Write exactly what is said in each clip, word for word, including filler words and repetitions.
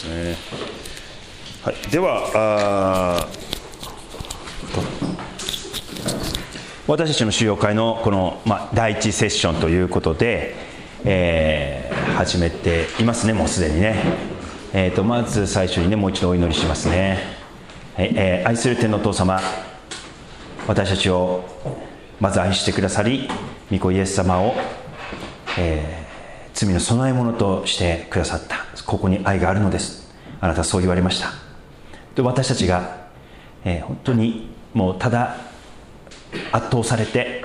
ですね。はい、ではあ私たちの修養会のこの、まあ、だいいちセッションということで、えー、始めていますね。もうすでにね、えー、とまず最初にねもう一度お祈りしますね。はい、えー、愛する天のお父様、私たちをまず愛してくださり、御子イエス様を、えー、罪の備え物としてくださった。ここに愛があるのです。あなたはそう言われました。で、私たちが、えー、本当にもうただ圧倒されて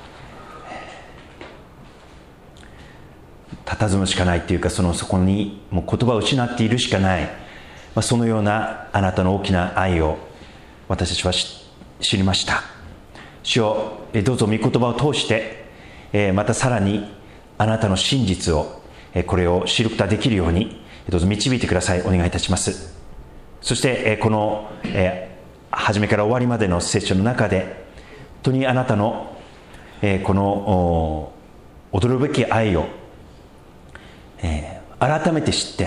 佇むしかないというか、そのそこにもう言葉を失っているしかない、まあ、そのようなあなたの大きな愛を私たちは知りました。主よ、どうぞ御言葉を通して、えー、またさらにあなたの真実を、えー、これを知ることができるようにどうぞ導いてください。お願いいたします。そして、えー、この、えー、初めから終わりまでのセッションの中で、本当にあなたの、えー、この驚くべき愛を、えー、改めて知って、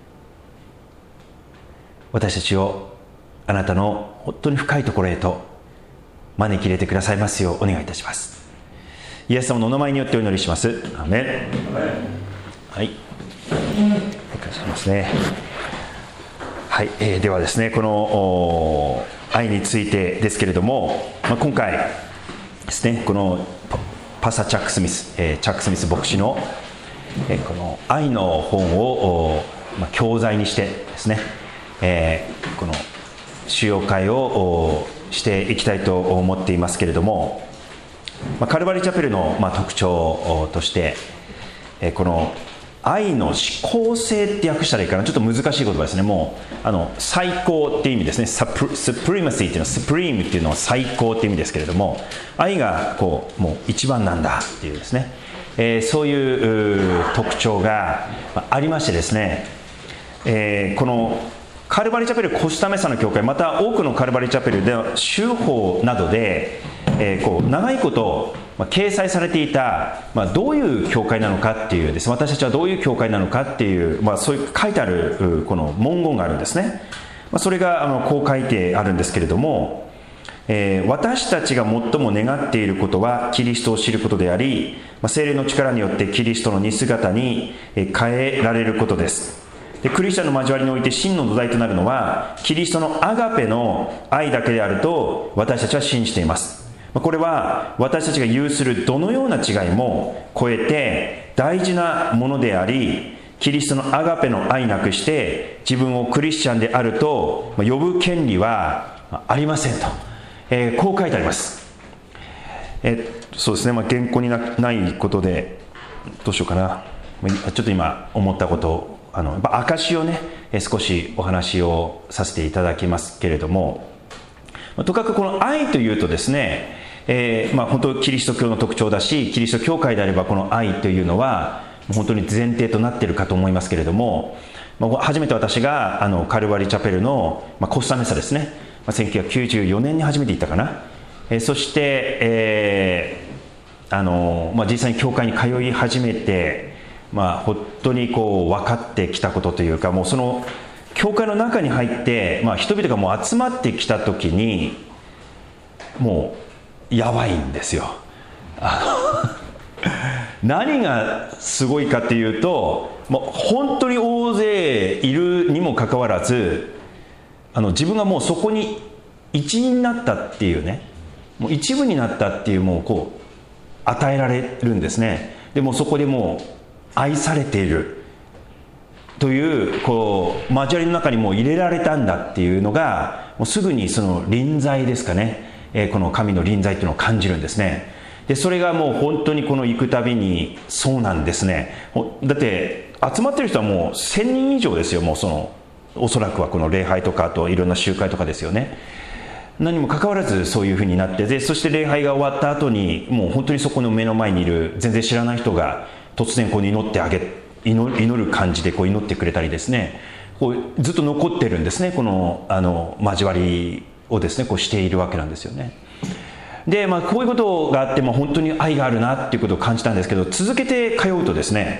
私たちをあなたの本当に深いところへと招き入れてくださいますようお願いいたします。イエス様のお名前によってお祈りします。アーメン。はい、感謝しますね。はい、えー、ではですね、この愛についてですけれども、まあ、今回ですね、このパサ・チャック・スミス、えー、チャック・スミス牧師の、えー、この愛の本を、まあ、教材にしてですね、えー、この修養会をしていきたいと思っていますけれども、まあ、カルバリーチャペルの、まあ、特徴として、えー、この愛の指向性って訳したらいいかな、ちょっと難しい言葉ですね。もうあの最高っていう意味ですね。サプスプリマシーっていうのは、スプリームっていうのは最高っていう意味ですけれども、愛がこうもう一番なんだっていうですね、えー、そういう特徴がありましてですね、えー、このカルバリーチャペルコスタメサの教会、また多くのカルバリーチャペルでは修法などで、えー、こう長いことまあ、掲載されていた、まあ、どういう教会なのかっていうです、私たちはどういう教会なのかっていう、まあ、そういう書いてあるこの文言があるんですね。まあ、それがあのこう書いてあるんですけれども、えー、私たちが最も願っていることはキリストを知ることであり、まあ、聖霊の力によってキリストの似姿に変えられることです。で、クリスチャンの交わりにおいて真の土台となるのはキリストのアガペの愛だけであると私たちは信じています。これは私たちが有するどのような違いも超えて大事なものであり、キリストのアガペの愛なくして自分をクリスチャンであると呼ぶ権利はありませんと、えー、こう書いてあります。えー、そうですね、まあ、原稿に な, ないことでどうしようかな。ちょっと今思ったことを、あの証をね少しお話をさせていただきますけれども、とかくこの愛というとですね、えーまあ、本当キリスト教の特徴だし、キリスト教会であればこの愛というのは本当に前提となっているかと思いますけれども、まあ、初めて私があのカルバリーチャペルの、まあ、コスタメサですね、まあ、せんきゅうひゃくきゅうじゅうよねんに初めて行ったかな、えー、そして、えーあのまあ、実際に教会に通い始めて、まあ、本当にこう分かってきたことというか、もうその教会の中に入って、まあ、人々がもう集まってきた時にもうやばいんですよ。あの何がすごいかっていうと、もう本当に大勢いるにもかかわらず、あの自分がもうそこに一員になったっていうね、もう一部になったっていう、もうこう与えられるんですね。でもそこでもう愛されているという、こう交わりの中にもう入れられたんだっていうのが、もうすぐにその臨在ですかね、えー、この神の臨在というのを感じるんですね。でそれがもう本当にこの行くたびにそうなんですね。だって集まってる人はもうせんにん以上ですよ。もうそのおそらくはこの礼拝とか、あといろんな集会とかですよね。何もかかわらずそういうふうになって、でそして礼拝が終わった後にもう本当にそこの目の前にいる全然知らない人が突然こう祈ってあげ祈る、祈る感じでこう祈ってくれたりですね、こうずっと残ってるんですね。このあの交わりをですねこうしているわけなんですよね。で、まあ、こういうことがあって、まあ、本当に愛があるなっていうことを感じたんですけど、続けて通うとですね、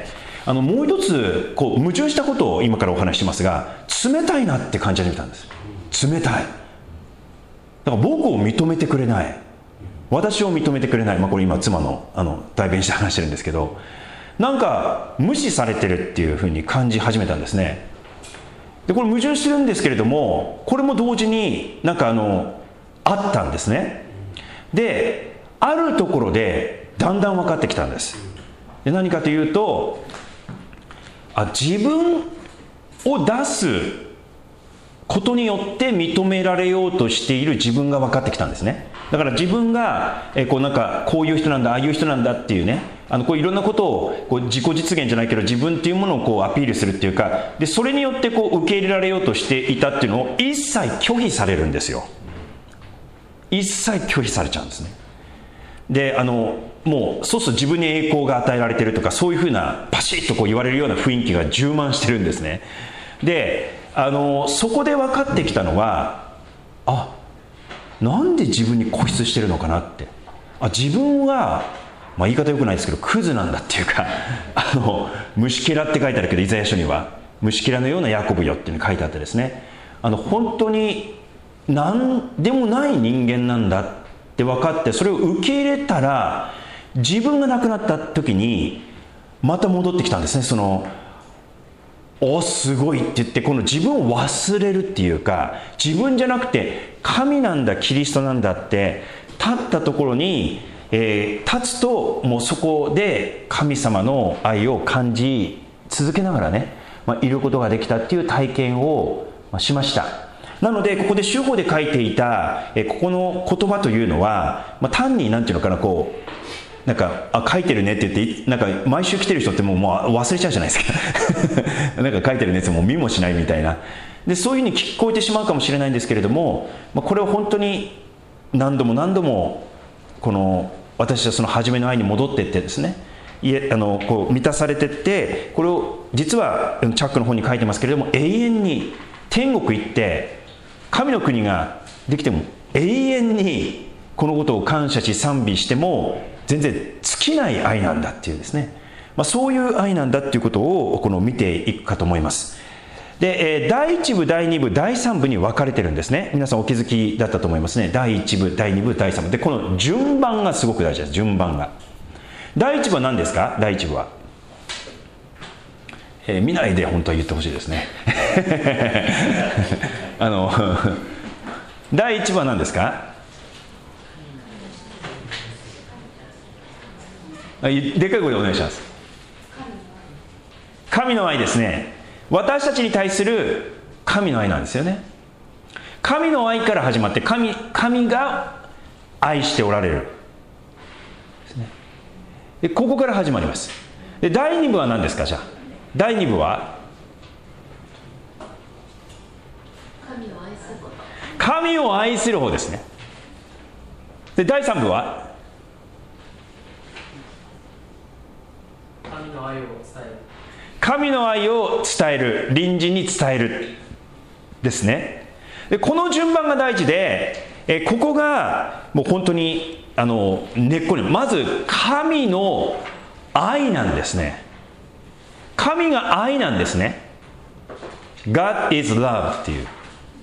あのもう一つこう矛盾したことを今からお話ししますが、冷たいなって感じ始めたんです。冷たい。だから僕を認めてくれない、私を認めてくれない、まあ、これ今妻のあの代弁して話してるんですけど、なんか無視されてるっていうふうに感じ始めたんですね。でこれ矛盾してるんですけれども、これも同時になんかあのあったんですね。であるところでだんだん分かってきたんです。で何かというと、あ自分を出すことによって認められようとしている自分が分かってきたんですね。だから自分がえこうなんかこういう人なんだ、ああいう人なんだっていうね、あのこういろんなことをこう自己実現じゃないけど自分っていうものをこうアピールするっていうか、でそれによってこう受け入れられようとしていたっていうのを一切拒否されるんですよ。一切拒否されちゃうんですね。であのもうそうすると自分に栄光が与えられてるとか、そういうふうなパシッとこう言われるような雰囲気が充満してるんですね。であのそこで分かってきたのは、あなんで自分に固執してるのかなって、あ自分は、まあ、言い方良くないですけどクズなんだっていうか、あの虫けらって書いてあるけどイザヤ書には虫けらのようなヤコブよっていうの書いてあってですね、あの本当に何でもない人間なんだって分かって、それを受け入れたら自分が亡くなった時にまた戻ってきたんですね。そのおすごいって言って、この自分を忘れるっていうか、自分じゃなくて神なんだ、キリストなんだって立ったところに、えー、立つともうそこで神様の愛を感じ続けながらね、まあ、いることができたっていう体験をしました。なのでここで主法で書いていた、えー、ここの言葉というのは、まあ、単に何ていうのかな、こうなんかあ書いてるねって言って、なんか毎週来てる人ってもう、もう忘れちゃうじゃないですかなんか書いてるねってもう見もしないみたいな、でそういうふうに聞こえてしまうかもしれないんですけれども、まあ、これを本当に何度も何度もこの私はその初めの愛に戻っていってですね、いえあのこう満たされていって、これを実はチャックの本に書いてますけれども、永遠に天国行って神の国ができても永遠にこのことを感謝し賛美しても全然尽きない愛なんだっていうですね、まあ、そういう愛なんだっていうことをこの見ていくかと思います。で、えー、だいいち部だいに部だいさん部に分かれてるんですね。皆さんお気づきだったと思いますね。だいいち部だいに部だいさん部で、この順番がすごく大事です。順番が。だいいち部は何ですか？だいいち部は、えー、見ないで本当は言ってほしいですねあのだいいち部は何ですか？でかい声でお願いします。神の愛ですね。私たちに対する神の愛なんですよね。神の愛から始まって、 神, 神が愛しておられるですね。でここから始まります。でだいに部は何ですか？じゃあだいに部は神を愛すること、神を愛する方ですね。でだいさん部は神の愛を伝える、神の愛を伝える、隣人に伝えるですね。でこの順番が大事で、えここがもう本当にあの根っこに、まず神の愛なんですね。神が愛なんですね。 God is love っていう、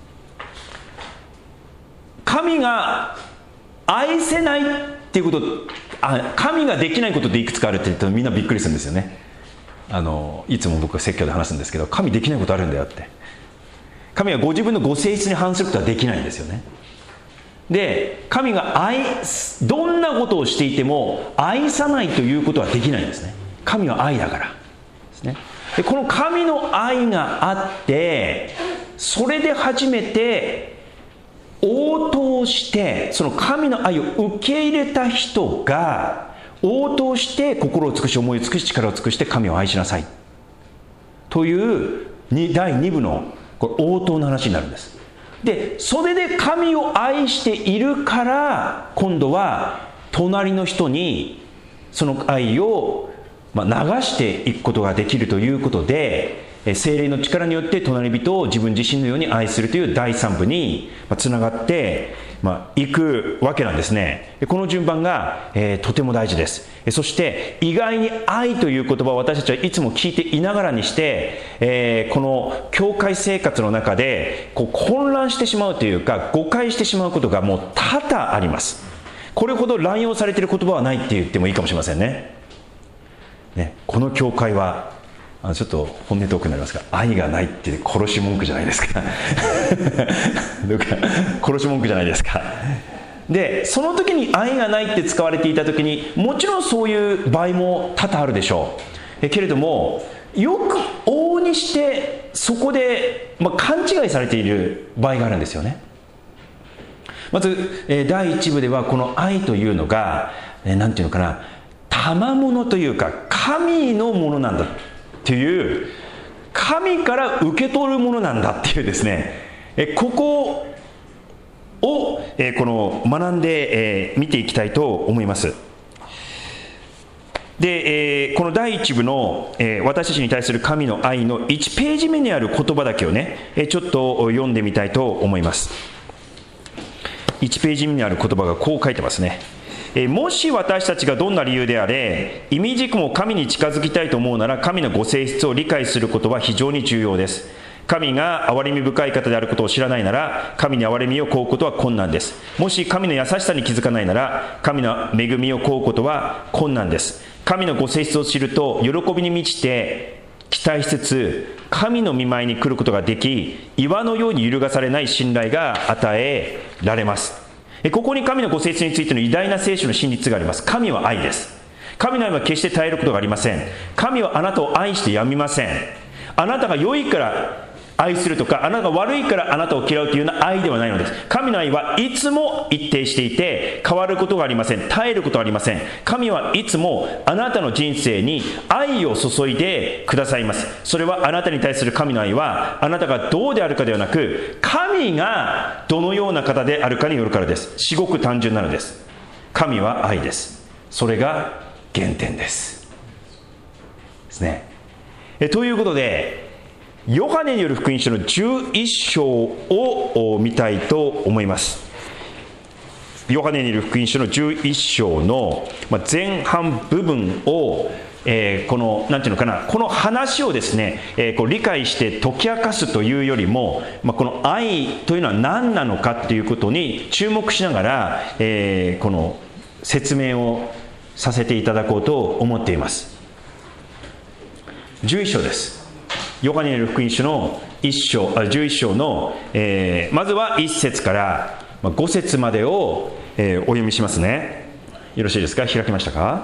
神が愛せないっていうこと、あ神ができないことっていくつかあるって言うとみんなびっくりするんですよね。あのいつも僕は説教で話すんですけど、神できないことあるんだよって。神はご自分のご性質に反することはできないんですよね。で神が愛どんなことをしていても愛さないということはできないんですね。神は愛だからですね。でこの神の愛があって、それで初めて応答して、その神の愛を受け入れた人が応答して心を尽くし思いを尽くし力を尽くして神を愛しなさいというだいに部のこれ応答の話になるんです。でそれで神を愛しているから、今度は隣の人にその愛をまあ流していくことができるということで、聖霊の力によって隣人を自分自身のように愛するというだいさん部につながって、 まあ、行くわけなんですね。この順番が、えー、とても大事です。そして意外に愛という言葉を私たちはいつも聞いていながらにして、えー、この教会生活の中でこう混乱してしまうというか誤解してしまうことがもう多々あります。これほど乱用されている言葉はないって言ってもいいかもしれませんね。ね、この教会はあのちょっと本音トークになりますが、愛がないって殺し文句じゃないですかどうか殺し文句じゃないですか。でその時に愛がないって使われていた時にもちろんそういう場合も多々あるでしょう。えけれどもよく往々にしてそこで、まあ、勘違いされている場合があるんですよね。まず、えー、第一部ではこの愛というのが、えー、なんていうのかな、賜物というか神のものなんだっていう、神から受け取るものなんだっていうですね、えー、ここを、えー、この学んで、えー、見ていきたいと思います。で、えー、この第一部の、えー、私たちに対する神の愛のいちページ目にある言葉だけをね、えー、ちょっと読んでみたいと思います。いちページ目にある言葉がこう書いてますね。えー、もし私たちがどんな理由であれ意味軸も神に近づきたいと思うなら、神のご性質を理解することは非常に重要です。神が憐れみ深い方であることを知らないなら、神に憐れみを請うことは困難です。もし神の優しさに気づかないなら、神の恵みを請うことは困難です。神のご性質を知ると喜びに満ちて期待しつつ、神の御前に来ることができ、岩のように揺るがされない信頼が与えられます。ここに神のご性質についての偉大な聖書の真実があります。神は愛です。神の愛は決して絶えることがありません。神はあなたを愛してやみません。あなたが良いから愛するとか、あなたが悪いからあなたを嫌うというような愛ではないのです。神の愛はいつも一定していて変わることがありません。絶えることはありません。神はいつもあなたの人生に愛を注いでくださいます。それはあなたに対する神の愛はあなたがどうであるかではなく、神がどのような方であるかによるからです。至極単純なのです。神は愛です。それが原点ですですね。えということで、ヨハネによる福音書のじゅういっ章を見たいと思います。ヨハネによる福音書のじゅういっ章の前半部分を、えー、このなんていうのかな、この話をですね、えー、こう理解して解き明かすというよりも、まあ、この愛というのは何なのかということに注目しながら、えー、この説明をさせていただこうと思っています。じゅういっ章です。ヨハネによる福音書のいっ章、あじゅういっ章の、えー、まずはいっ節からご節までを、えー、お読みしますね。よろしいですか。開きましたか。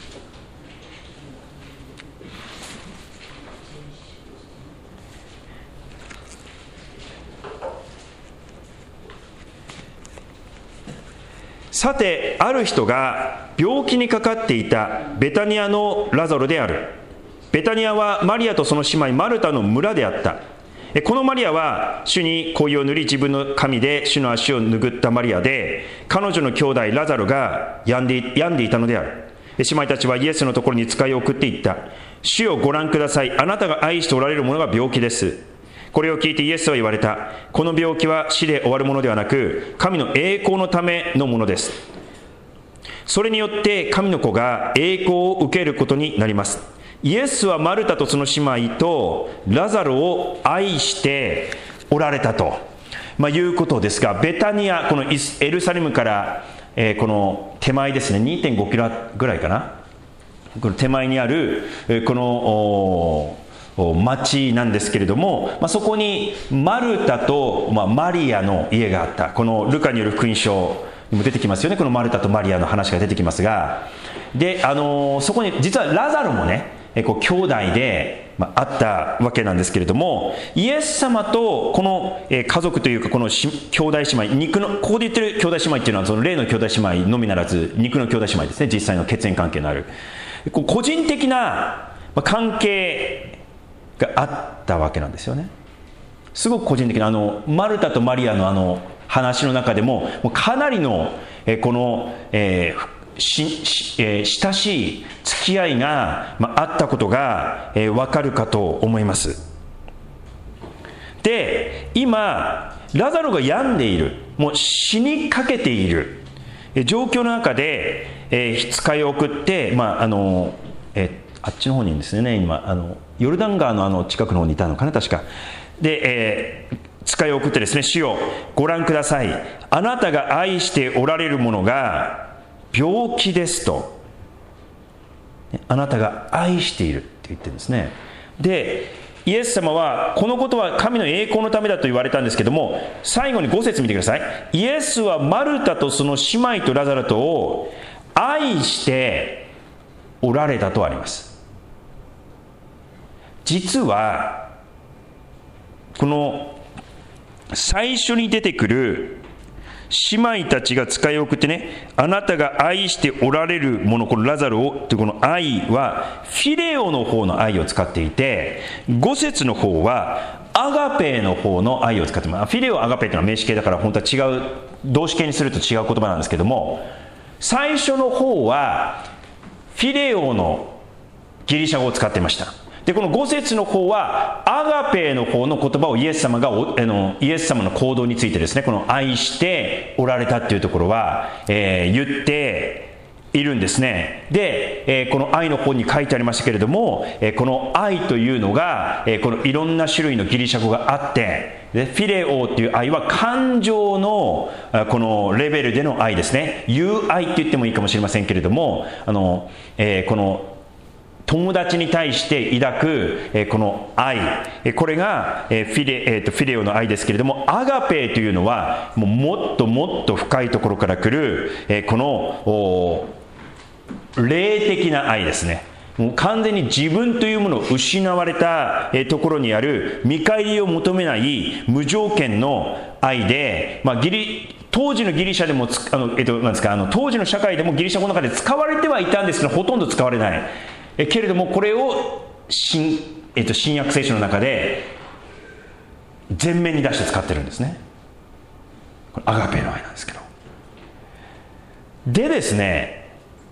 さて、ある人が病気にかかっていたベタニアのラザロである。ベタニアはマリアとその姉妹マルタの村であった。このマリアは主に香油を塗り、自分の髪で主の足を拭ったマリアで、彼女の兄弟ラザロが病んで、病んでいたのである。姉妹たちはイエスのところに使いを送っていった。主よ、ご覧ください。あなたが愛しておられるものが病気です。これを聞いてイエスは言われた。この病気は死で終わるものではなく、神の栄光のためのものです。それによって神の子が栄光を受けることになります。イエスはマルタとその姉妹とラザロを愛しておられたと、まあ、いうことですが、ベタニア、このエルサレムから、えー、この手前ですね、にてんごキロぐらいかな、この手前にあるこの町なんですけれども、まあ、そこにマルタと、まあ、マリアの家があった。このルカによる福音書にも出てきますよね。このマルタとマリアの話が出てきますが、で、あのー、そこに実はラザロもね、えこう兄弟で、まあ、あったわけなんですけれども、イエス様とこの、えー、家族というか、このし兄弟姉妹、肉の、ここで言ってる兄弟姉妹っていうのはその例の兄弟姉妹のみならず肉の兄弟姉妹ですね。実際の血縁関係のあるこう個人的な、まあ、関係があったわけなんですよね。すごく個人的な、あのマルタとマリアのあの話の中でも、もうかなりの、えー、この、えーししえー、親しい付き合いが、まあ、あったことが、えー、分かるかと思います。で、今ラザロが病んでいる、 もう死にかけている状況の中で、えー、使いを送って、まああのえー、あっちの方にですね、今あのヨルダン川のあの近くの方にいたのかな、確かで、えー、使いを送ってですね、主よご覧ください、あなたが愛しておられるものが病気ですと、あなたが愛しているって言ってるんですね。でイエス様はこのことは神の栄光のためだと言われたんですけども、最後にご節見てください。イエスはマルタとその姉妹とラザロとを愛しておられたとあります。実はこの最初に出てくる姉妹たちが使いを送ってね、あなたが愛しておられるもの、このラザロをというこの愛はフィレオの方の愛を使っていて、ご節の方はアガペの方の愛を使っています。フィレオアガペというのは名詞形だから本当は違う、動詞形にすると違う言葉なんですけども、最初の方はフィレオのギリシャ語を使っていました。でこのご節の方はアガペの方の言葉をイエス様があのイエス様の行動についてですね、この愛しておられたっていうところは、えー、言っているんですね。で、えー、この愛の方に書いてありましたけれども、えー、この愛というのが、えー、このいろんな種類のギリシャ語があって、でフィレオという愛は感情のこのレベルでの愛ですね。友愛って言ってもいいかもしれませんけれども、あの、えー、この友達に対して抱く、えー、この愛、えー、これが、えーフィレえー、とフィレオの愛ですけれども、アガペというのはもうもっともっと深いところから来る、えー、この霊的な愛ですね。もう完全に自分というものを失われた、えー、ところにある見返りを求めない無条件の愛で、まあ、ギリ当時のギリシャでもあの、えー、となんですかあの当時の社会でもギリシャ語の中で使われてはいたんですけど、ほとんど使われないえけれども、これを 新,、えっと、新約聖書の中で前面に出して使ってるんですね。これアガペの愛なんですけど、でですね、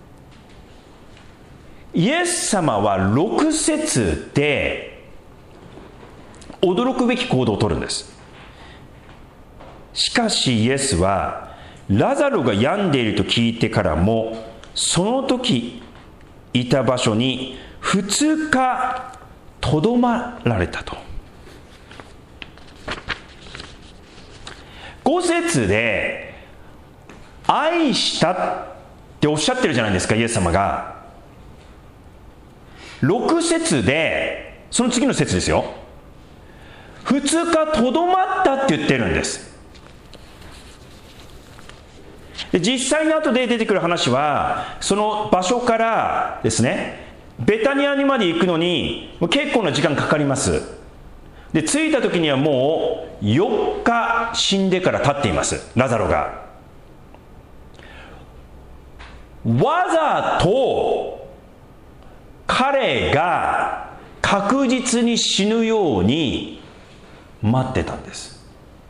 イエス様はろく節で驚くべき行動をとるんです。しかしイエスはラザロが病んでいると聞いてからも、その時いた場所にふつかとどまられたと。ご節で愛したっておっしゃってるじゃないですか、イエス様が。ろく節でその次の節ですよ、ふつかとどまったって言ってるんです。で実際に後で出てくる話は、その場所からですね、ベタニアにまで行くのに結構な時間かかります。で着いた時にはもうよっか死んでから経っています、ラザロが。わざと彼が確実に死ぬように待ってたんです。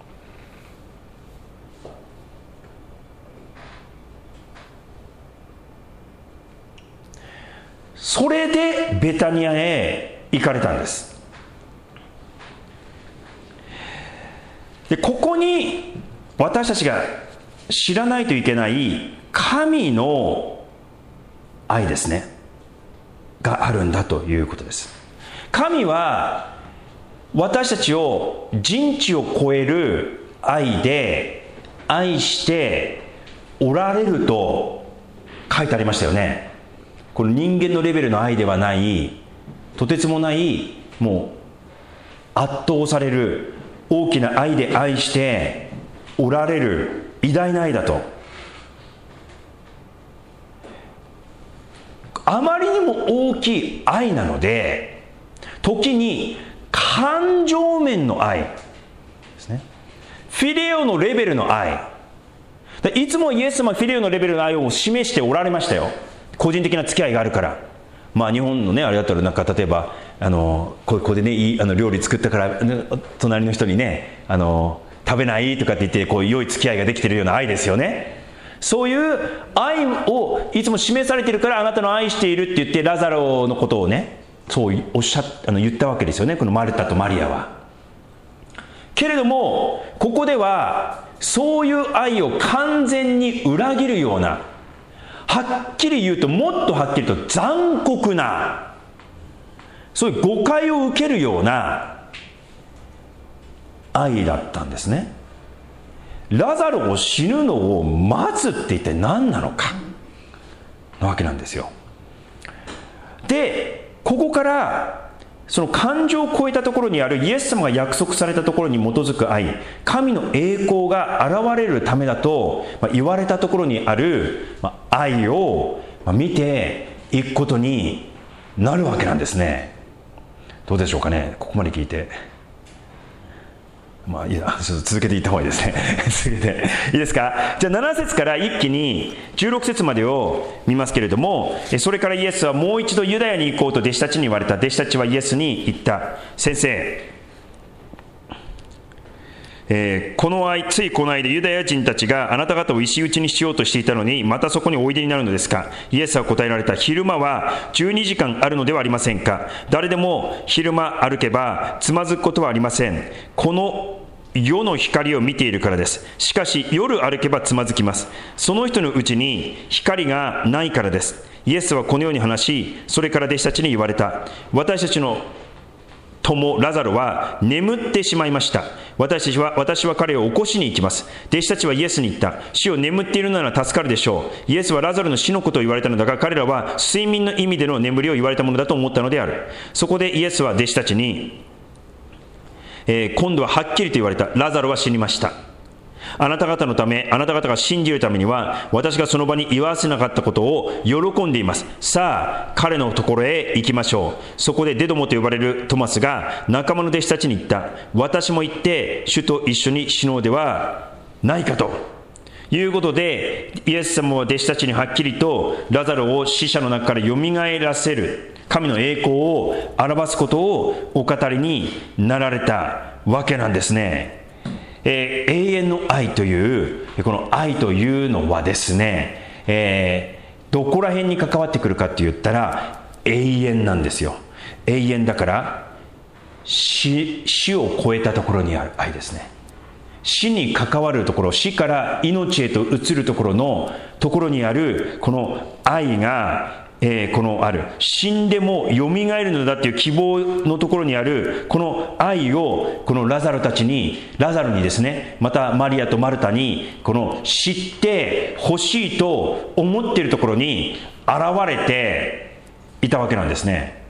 それでベタニアへ行かれたんです。でここに私たちが知らないといけない神の愛ですねがあるんだということです。神は私たちを人知を超える愛で愛しておられると書いてありましたよね。この人間のレベルの愛ではない、とてつもないもう圧倒される大きな愛で愛しておられる偉大な愛だと。あまりにも大きい愛なので、時に感情面の愛ですね、フィレオのレベルの愛、いつもイエス様はフィレオのレベルの愛を示しておられましたよ。個人的な付き合いがあるから。まあ日本のねあれだったら、なんか例えばあのここでねいいあの料理作ったから、ね、隣の人にねあの食べないとかって言って、こう良い付き合いができているような愛ですよね。そういう愛をいつも示されているから、あなたの愛しているって言ってラザロのことをねそうおっしゃあの言ったわけですよね、このマルタとマリアは。けれどもここではそういう愛を完全に裏切るような、はっきり言うともっとはっきりと残酷な、そういう誤解を受けるような愛だったんですね。ラザロを死ぬのを待つって一体何なのかなわけなんですよ。で、ここからその感情を超えたところにあるイエス様が約束されたところに基づく愛、神の栄光が現れるためだと言われたところにある愛を見ていくことになるわけなんですね。どうでしょうかね、ここまで聞いて。まあいいや、ちょっと続けていった方がいいですね続けていいですか。じゃあなな節から一気にじゅうろく節までを見ますけれども、それからイエスはもう一度ユダヤに行こうと弟子たちに言われた。弟子たちはイエスに言った。先生、えー、この間ついこの間ユダヤ人たちがあなた方を石打ちにしようとしていたのに、またそこにおいでになるのですか。イエスは答えられた。昼間はじゅうにじかんあるのではありませんか。誰でも昼間歩けばつまずくことはありません。この世の光を見ているからです。しかし夜歩けばつまずきます。その人のうちに光がないからです。イエスはこのように話し、それから弟子たちに言われた。私たちの友ラザロは眠ってしまいました。私たちは私は彼を起こしに行きます。弟子たちはイエスに言った。主よ、眠っているなら助かるでしょう。イエスはラザロの死のことを言われたのだが、彼らは睡眠の意味での眠りを言われたものだと思ったのである。そこでイエスは弟子たちに、えー、今度ははっきりと言われた。ラザロは死にました。あなた方のため、あなた方が信じるためには、私がその場に居合わせなかったことを喜んでいます。さあ、彼のところへ行きましょう。そこでデドモと呼ばれるトマスが仲間の弟子たちに言った。私も行って主と一緒に死のうではないかということで、イエス様は弟子たちにはっきりとラザロを死者の中からよみがえらせる神の栄光を表すことをお語りになられたわけなんですね。えー、永遠の愛というこの愛というのはですね、えー、どこら辺に関わってくるかって言ったら永遠なんですよ。永遠だから死、死を超えたところにある愛ですね。死に関わるところ、死から命へと移るところのところにあるこの愛が、えー、このある死んでもよみがえるのだっていう希望のところにあるこの愛をこのラザロたちにラザロにですね、またマリアとマルタにこの知ってほしいと思っているところに現れていたわけなんですね。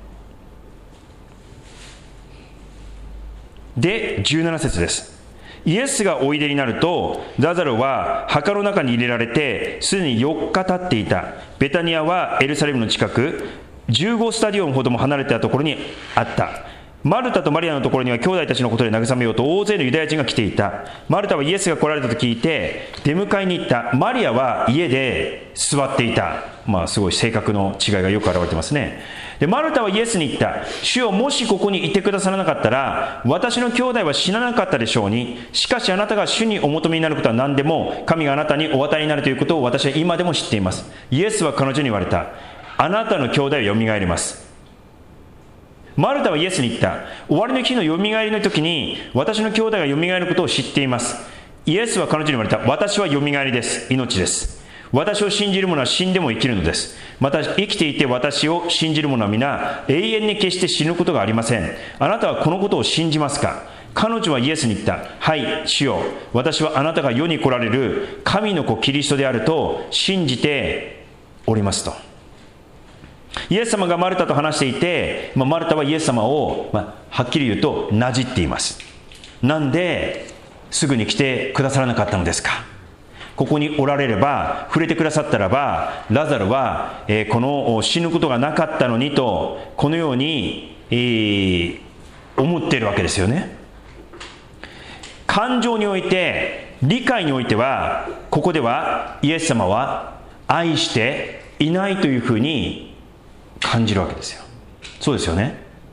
でじゅうなな節です。イエスがおいでになるとラザロは墓の中に入れられてすでによっか経っていた。ベタニアはエルサレムの近くじゅうごスタディオンほども離れたところにあった。マルタとマリアのところには兄弟たちのことで慰めようと大勢のユダヤ人が来ていた。マルタはイエスが来られたと聞いて出迎えに行った。マリアは家で座っていた。まあすごい性格の違いがよく表れてますね。でマルタはイエスに言った。主よ、もしここにいてくださらなかったら私の兄弟は死ななかったでしょうに。しかしあなたが主にお求めになることは何でも神があなたにお与えになるということを私は今でも知っています。イエスは彼女に言われた。あなたの兄弟はよみがえります。マルタはイエスに言った。終わりの日のよみがえりの時に私の兄弟がよみがえることを知っています。イエスは彼女に言われた。私はよみがえりです。命です。私を信じる者は死んでも生きるのです。また生きていて私を信じる者は皆永遠に決して死ぬことがありません。あなたはこのことを信じますか。彼女はイエスに言った。はい、主よ、私はあなたが世に来られる神の子キリストであると信じておりますと。イエス様がマルタと話していて、まあ、マルタはイエス様を、まあ、はっきり言うとなじっています。なんですぐに来てくださらなかったのですか。ここにおられれば、触れてくださったらばラザロは、えー、この死ぬことがなかったのにとこのように、えー、思っているわけですよね。感情において、理解においては、ここではイエス様は愛していないというふうに感じるわけですよ。そうですよね。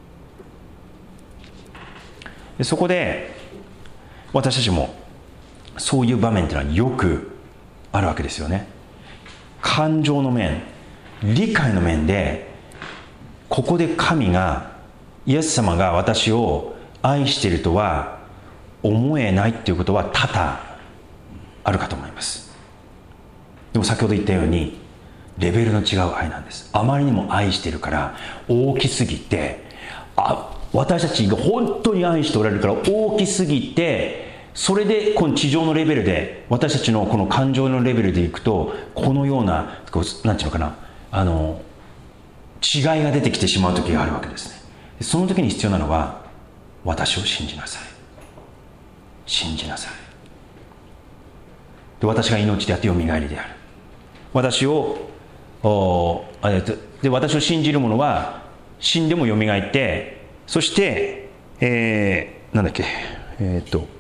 でそこで私たちもそういう場面というのはよくあるわけですよね。感情の面、理解の面で、ここで神が、イエス様が私を愛しているとは思えないということは多々 あるかと思います。でも先ほど言ったようにレベルの違う愛なんです。あまりにも愛しているから大きすぎて、あ私たちが本当に愛しておられるから大きすぎて、それでこの地上のレベルで、私たちのこの感情のレベルでいくと、このようなこうなんていうのかな、あの違いが出てきてしまう時があるわけですね。その時に必要なのは、私を信じなさい、信じなさい。で私が命であってよみがえりである。私をおで私を信じる者は死んでもよみがえって、そして、えー、なんだっけえー、っと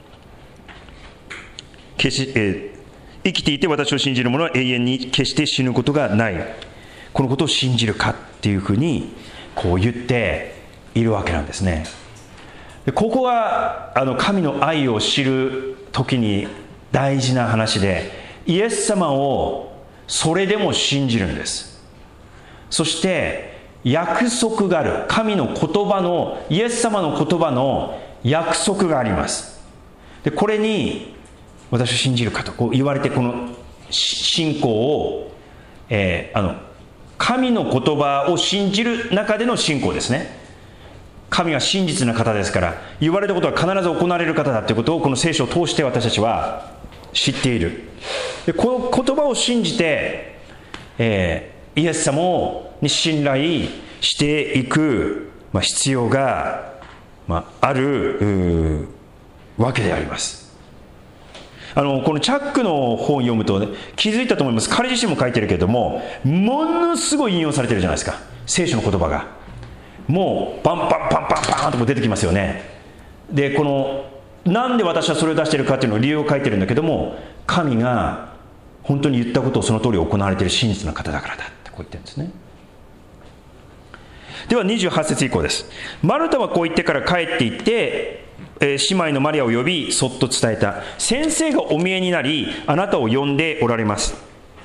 決し、えー、生きていて私を信じる者は永遠に決して死ぬことがない。このことを信じるかっていうふうにこう言っているわけなんですね。でここはあの神の愛を知る時に大事な話で、イエス様をそれでも信じるんです。そして約束がある。神の言葉の、イエス様の言葉の約束があります。でこれに私を信じるかとこう言われて、この信仰を、えー、あの神の言葉を信じる中での信仰ですね。神は真実な方ですから、言われたことは必ず行われる方だということをこの聖書を通して私たちは知っている。でこの言葉を信じて、えー、イエス様に信頼していく、まあ、必要が、まあ、あるわけであります。あのこのチャックの本を読むと、ね、気づいたと思います。彼自身も書いてるけれども、ものすごい引用されてるじゃないですか、聖書の言葉が。もうパンパンパンパンパンと出てきますよね。でこのなんで私はそれを出しているかっていうのを理由を書いてるんだけども、神が本当に言ったことをその通り行われている真実な方だからだってこう言ってるんですね。ではにじゅうはち節以降です。マルタはこう言ってから帰っていって、えー、姉妹のマリアを呼びそっと伝えた。先生がお見えになり、あなたを呼んでおられます。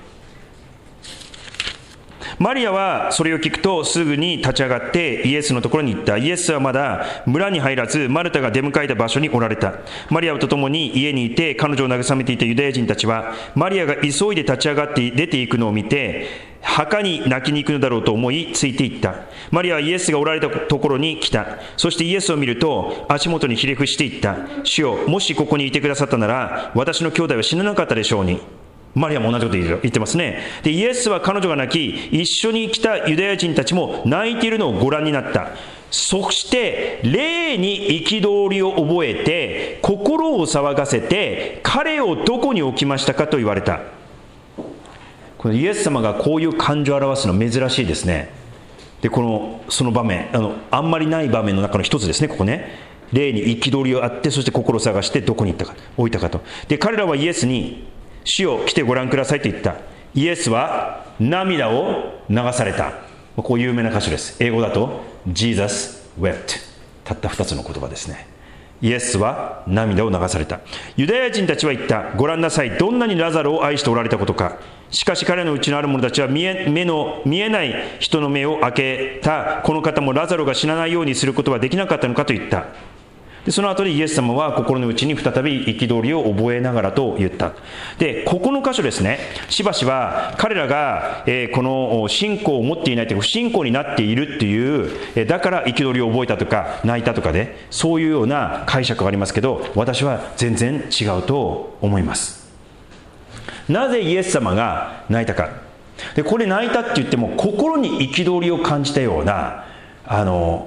マリアはそれを聞くとすぐに立ち上がってイエスのところに行った。イエスはまだ村に入らず、マルタが出迎えた場所におられた。マリアと共に家にいて彼女を慰めていたユダヤ人たちは、マリアが急いで立ち上がって出ていくのを見て、墓に泣きに行くのだろうと思いついていった。マリアはイエスがおられたところに来た。そしてイエスを見ると足元にひれ伏していった。主よ、もしここにいてくださったなら私の兄弟は死ななかったでしょうに。マリアも同じこと言ってますね。でイエスは彼女が泣き、一緒に来たユダヤ人たちも泣いているのをご覧になった。そして霊に憤りを覚えて心を騒がせて、彼をどこに置きましたかと言われた。このイエス様がこういう感情を表すの珍しいですね。でこのその場面、あのあんまりない場面の中の一つですね。ここね、霊に憤りをあって、そして心を探してどこに行ったか、置いたかと。で彼らはイエスに、主よ来てご覧くださいと言った。イエスは涙を流された。こう有名な箇所です。英語だと Jesus wept。 たったふたつの言葉ですね。イエスは涙を流された。ユダヤ人たちは言った。ご覧なさい、どんなにラザロを愛しておられたことか。しかし彼のうちのある者たちは見え、目の見えない人の目を開けたこの方もラザロが死なないようにすることはできなかったのかと言った。でその後でイエス様は心の内に再び憤りを覚えながらと言った。でここの箇所ですね、しばしば彼らが、えー、この信仰を持っていないというか不信仰になっているっていう、えー、だから憤りを覚えたとか泣いたとかで、そういうような解釈がありますけど、私は全然違うと思います。なぜイエス様が泣いたか。でこれ泣いたって言っても心に憤りを感じたような、あの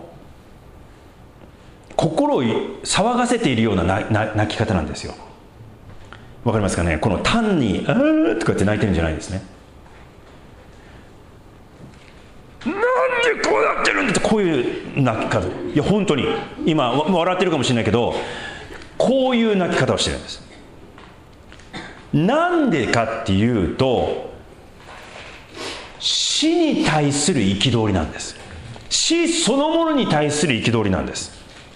心を騒がせているような泣き方なんですよ。わかりますかね。この単に「あー」とかって泣いてるんじゃないですね。なんでこうなってるんだって、こういう泣き方。いや本当に今笑ってるかもしれないけど、こういう泣き方をしてるんです。なんでかっていうと、死に対する憤りなんです。死そのものに対する憤りなんです。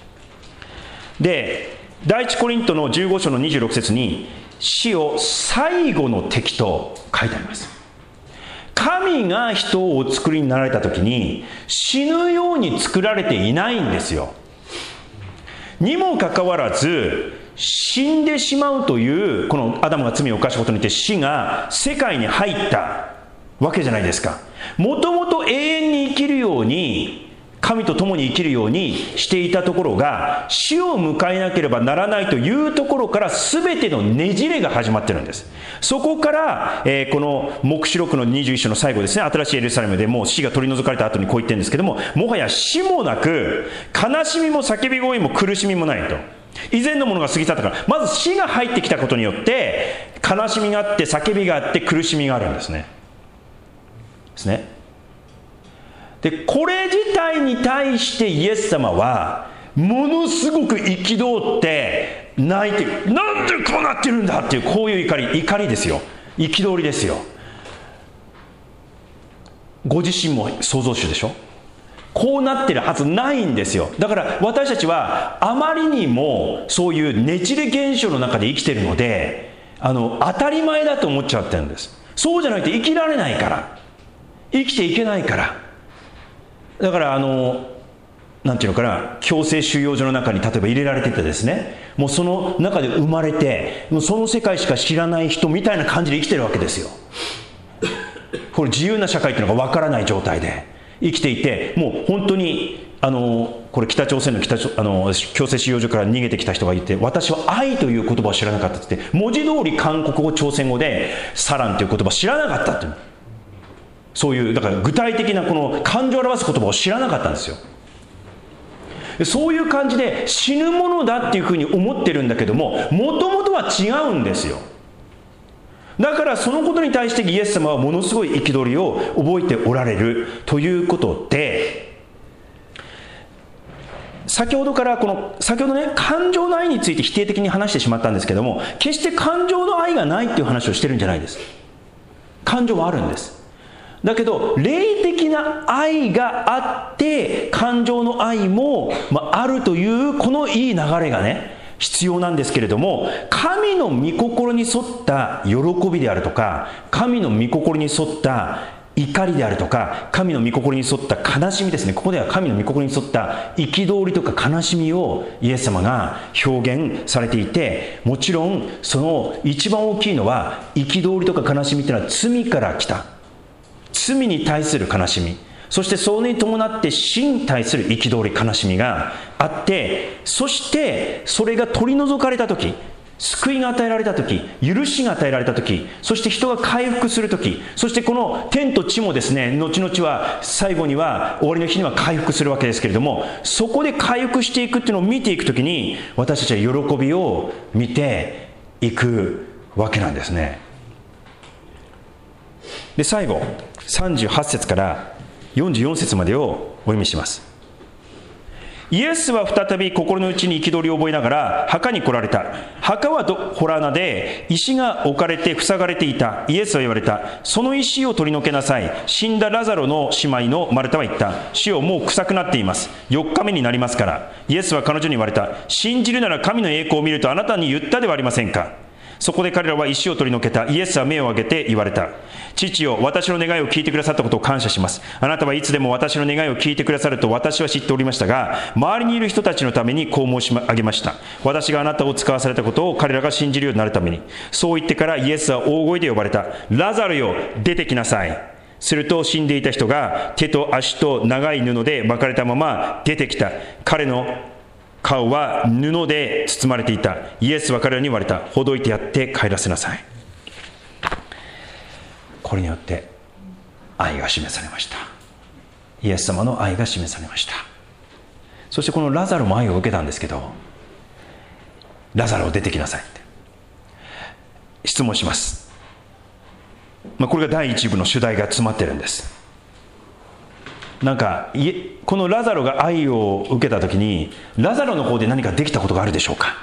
で第一コリントのじゅうご章のにじゅうろく節に、死を最後の敵と書いてあります。神が人をお作りになられた時に死ぬように作られていないんですよ。にもかかわらず死んでしまうという、このアダムが罪を犯したことによって死が世界に入ったわけじゃないですか。もともと永遠に生きるように、神と共に生きるようにしていたところが、死を迎えなければならないというところから全てのねじれが始まってるんです。そこから、えー、この黙示録のにじゅういっ章の最後ですね、新しいエルサレムでもう死が取り除かれた後にこう言ってるんですけども、もはや死もなく、悲しみも叫び声も苦しみもないと。以前のものが過ぎ去ったから、まず死が入ってきたことによって、悲しみがあって、叫びがあって、苦しみがあるんですね。ですね。で、これ自体に対してイエス様は、ものすごく憤って泣いてる。なんでこうなってるんだっていう、こういう怒り、怒りですよ。憤りですよ。ご自身も創造主でしょ。こうなってるはずないんですよ。だから私たちはあまりにもそういうねじれ現象の中で生きてるので、あの当たり前だと思っちゃってるんです。そうじゃないと生きられないから、生きていけないから。だからあのなんていうのかな、強制収容所の中に例えば入れられててですね、もうその中で生まれて、もうその世界しか知らない人みたいな感じで生きてるわけですよ。これ自由な社会っていうのがわからない状態で生きていて、もう本当にあのこれ北朝鮮の北あの強制収容所から逃げてきた人がいて、私は愛という言葉を知らなかったって言って、文字通り韓国語朝鮮語でサランという言葉を知らなかったっていう、そういうだから具体的なこの感情を表す言葉を知らなかったんですよ。そういう感じで死ぬものだっていうふうに思ってるんだけども、もともとは違うんですよ。だからそのことに対してイエス様はものすごい憤りを覚えておられるということで、先ほどからこの先ほどね、感情の愛について否定的に話してしまったんですけども、決して感情の愛がないっていう話をしてるんじゃないです。感情はあるんです。だけど霊的な愛があって感情の愛も、まあ、あるというこのいい流れがね必要なんですけれども、神の御心に沿った喜びであるとか、神の御心に沿った怒りであるとか、神の御心に沿った悲しみですね。ここでは神の御心に沿った憤りとか悲しみをイエス様が表現されていて、もちろんその一番大きいのは憤りとか悲しみというのは罪から来た罪に対する悲しみ、そしてそれに伴って死に対する憤り悲しみがあって、そしてそれが取り除かれたとき、救いが与えられたとき、許しが与えられたとき、そして人が回復するとき、そしてこの天と地もですね、後々は最後には終わりの日には回復するわけですけれども、そこで回復していくっていうのを見ていくときに、私たちは喜びを見ていくわけなんですね。で、最後さんじゅうはち節からよんじゅうよん節までをお読みします。イエスは再び心の内に憤りを覚えながら墓に来られた。墓は洞穴で石が置かれて塞がれていた。イエスは言われた。その石を取り除けなさい。死んだラザロの姉妹のマルタは言った。主よ、もう臭くなっています。よっかめになりますから。イエスは彼女に言われた。信じるなら神の栄光を見るとあなたに言ったではありませんか。そこで彼らは石を取り除けた。イエスは目を上げて言われた。父よ、私の願いを聞いてくださったことを感謝します。あなたはいつでも私の願いを聞いてくださると私は知っておりましたが、周りにいる人たちのためにこう申し上げました。私があなたを使わされたことを彼らが信じるようになるために。そう言ってからイエスは大声で呼ばれた。ラザルよ、出てきなさい。すると死んでいた人が手と足と長い布で巻かれたまま出てきた。彼の顔は布で包まれていた。イエスは彼らに言われた。ほどいてやって帰らせなさい。これによって愛が示されました。イエス様の愛が示されました。そしてこのラザロも愛を受けたんですけど、ラザロ出てきなさいって質問します。まあ、これがだいいち部の主題が詰まってるんです。なんかこのラザロが愛を受けたときに、ラザロの方で何かできたことがあるでしょうか。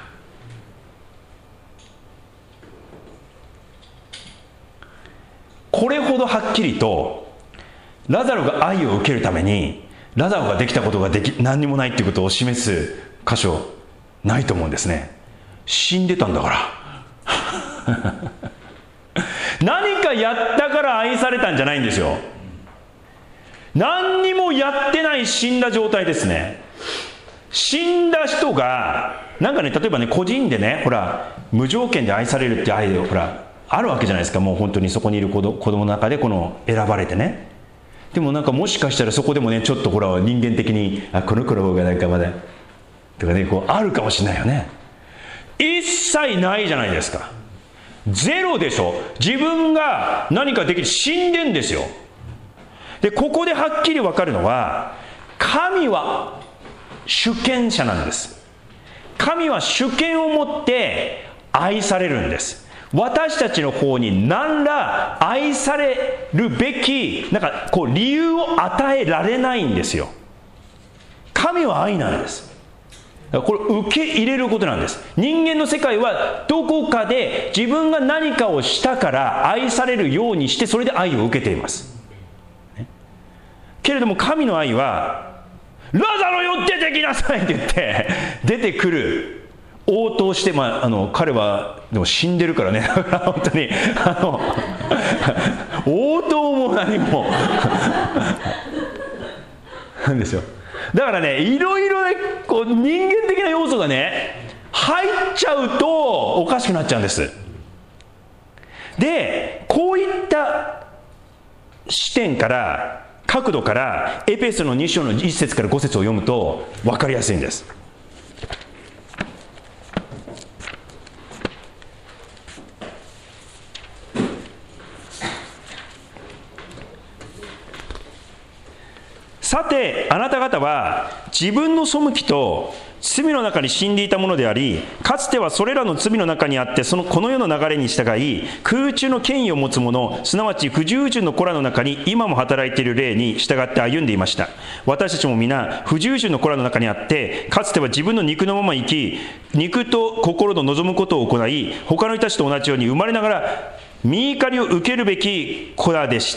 これほどはっきりとラザロが愛を受けるためにラザロができたことができ何にもないということを示す箇所ないと思うんですね。死んでたんだから何かやったから愛されたんじゃないんですよ。何にもやってない死んだ状態ですね。死んだ人がなんかね、例えばね、個人でね、ほら無条件で愛されるっていう愛でほらあるわけじゃないですか。もう本当にそこにいる子ど子供の中でこの選ばれてね。でもなんかもしかしたらそこでもね、ちょっとほら人間的に、あ、この子の方がなんかまだとかね、こうあるかもしれないよね。一切ないじゃないですか。ゼロでしょ。自分が何かできる、死んでんですよ。でここではっきり分かるのは、神は主権者なんです。神は主権を持って愛されるんです。私たちの方に何ら愛されるべきなんかこう理由を与えられないんですよ。神は愛なんです。だからこれ受け入れることなんです。人間の世界はどこかで自分が何かをしたから愛されるようにして、それで愛を受けています、ね、けれども神の愛は、ラザロよ出てきなさいって言って出てくる。応答して、まあ、あの彼はでも死んでるからね、だから本当にあの応答も何もなんですよ。だからね、いろいろね、こう人間的な要素がね入っちゃうとおかしくなっちゃうんです。でこういった視点から角度からエペソのに章のいっ節からご節を読むと分かりやすいんです。さてあなた方は自分の背きと罪の中に死んでいたものであり、かつてはそれらの罪の中にあって、そのこの世の流れに従い空中の権威を持つ者、すなわち不従順の子らの中に今も働いている霊に従って歩んでいました。私たちも皆不従順の子らの中にあって、かつては自分の肉のまま生き、肉と心の望むことを行い、他の人たちと同じように生まれながら身怒りを受けるべき子らでした。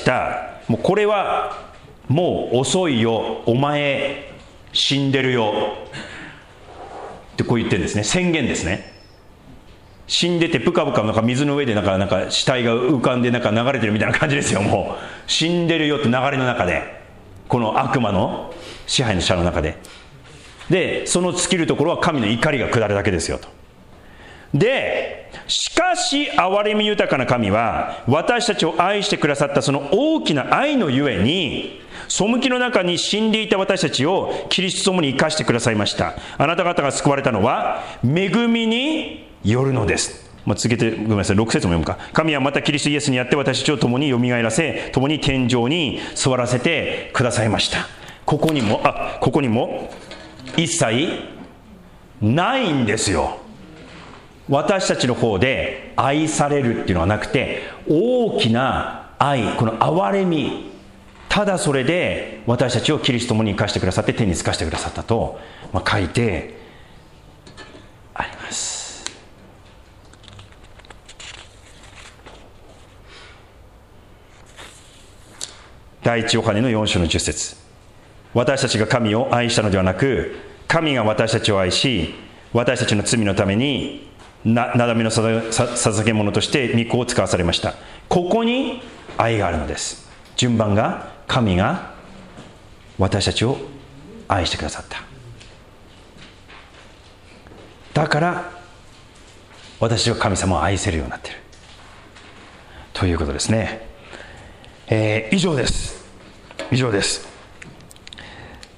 もうこれはもう遅いよ、お前死んでるよってこう言ってるんですね。宣言ですね。死んでてプカプカなんか水の上でなんかなんか死体が浮かんでなんか流れてるみたいな感じですよ。もう死んでるよって流れの中で、この悪魔の支配の者の中で、でその尽きるところは神の怒りが下るだけですよと。でしかし憐れみ豊かな神は私たちを愛してくださったその大きな愛のゆえに、背きの中に死んでいた私たちをキリストと共に生かしてくださいました。あなた方が救われたのは恵みによるのです。まあ、続けてごめんなさい、ろく節も読むか。神はまたキリストイエスにあって私たちを共によみがえらせ、共に天上に座らせてくださいました。ここにもあここにも一切ないんですよ。私たちの方で愛されるっていうのはなくて、大きな愛、この憐れみ、ただそれで私たちをキリストと共に生かしてくださって天に着かしてくださったと、まあ、書いてあります。第一ヨハネのよん章のじゅっ節、私たちが神を愛したのではなく、神が私たちを愛し、私たちの罪のためになだめの捧げ物として御子を使わされました。ここに愛があるのです。順番が、神が私たちを愛してくださった。だから私は神様を愛せるようになっているということですね。えー、以上です以上です